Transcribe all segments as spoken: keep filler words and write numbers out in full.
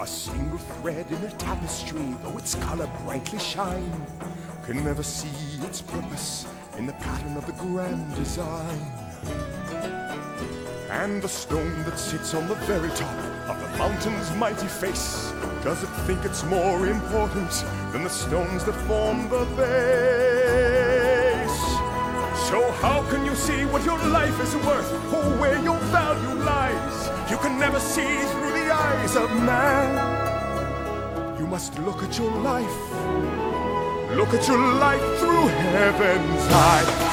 A single thread in a tapestry, though its color brightly shine, can never see its purpose in the pattern of the grand design. And the stone that sits on the very top of the mountain's mighty face, does it think it's more important than the stones that form the base? So how can you see what your life is worth, or where your value lies? You can never see through the eyes of man. You must look at your life, look at your life through heaven's eyes.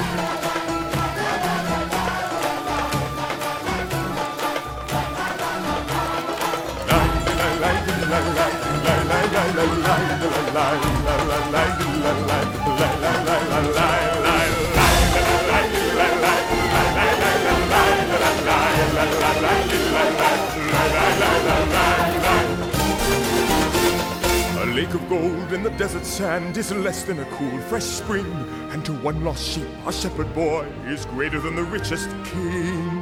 A lake of gold in the desert sand is less than a cool, fresh spring, and to one lost sheep, a shepherd boy is greater than the richest king.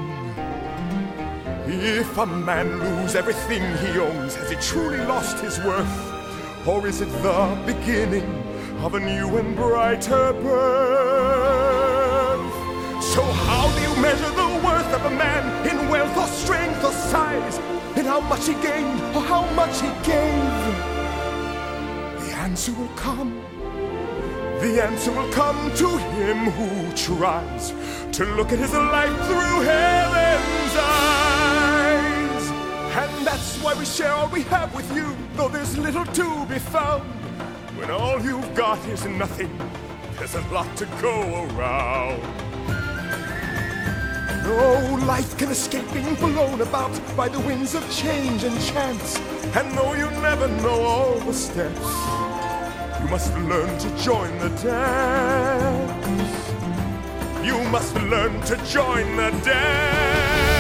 If a man lose everything he owns, has he truly lost his worth? Or is it the beginning of a new and brighter birth? So how do you measure the worth of a man? In wealth or strength or size? In how much he gained or how much he gave? The answer will come. The answer will come to him who tries to look at his life through heaven's eyes. And that's why we share all we have with you, though there's little to be found. When all you've got is nothing, there's a lot to go around. No life can escape being blown about by the winds of change and chance. And though you never know all the steps, you must learn to join the dance. You must learn to join the dance.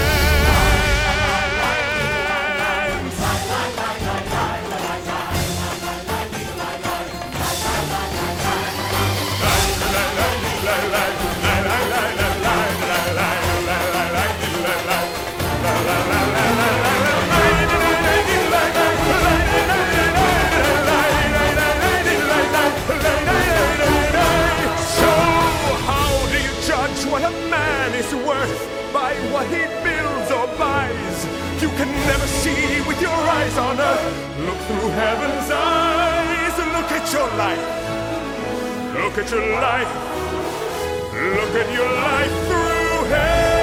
By what he builds or buys, you can never see with your eyes on earth. Look through heaven's eyes, look at your life, look at your life, look at your life through heaven.